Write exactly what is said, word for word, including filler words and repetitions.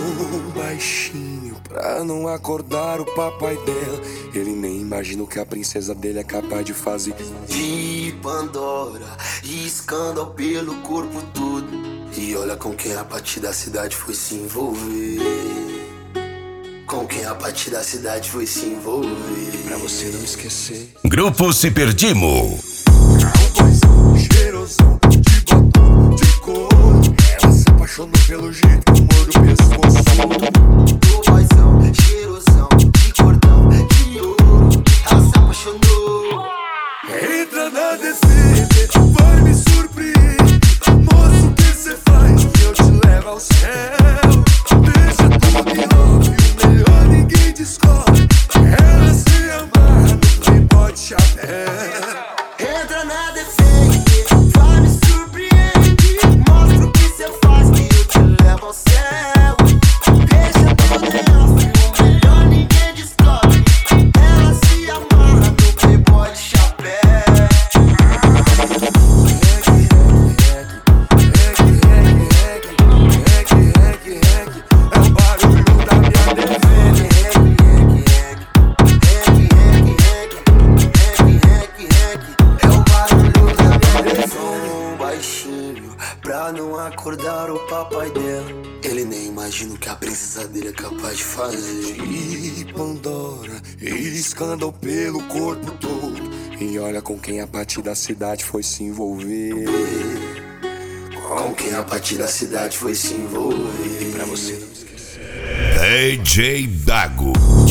som baixinho pra não acordar o papai dela. Ele nem imagina o que a princesa dele é capaz de fazer. De Pandora e escândalo pelo corpo todo. E olha com quem a partir da cidade foi se envolver. Com quem a partir da cidade foi se envolver. Pra você não esquecer. Grupo Se Perdimo. Boizão, cheirosão, de batom, de cor. Ela se apaixonou pelo jeito que eu mordo o pescoço. Boizão, cheirosão, de cordão, de ouro. Ela se apaixonou. Entra na D C, vai me surpreender. Moço, o que cê faz que eu te levo ao céu? Deixa tudo em off, o melhor ninguém descobre. Ela se amarra no playboy de chapéu. Entra na defesa, vai me surpreender. Mostra o que cê faz que eu te levo ao céu. Deixa tudo em off, o melhor ninguém descobre. Ela se amarra no playboy de chapéu. É o barulho da minha defesa. É o barulho da minha defesa. Som baixinho pra não acordar o papai dela. Ele nem imagina o que a princesa dele é capaz de fazer. E Pandora, e escândalo pelo corpo todo. E olha com quem a partir da cidade foi se envolver. Com quem a partir da cidade foi se envolver. Pra você não esquecer. D J Dago.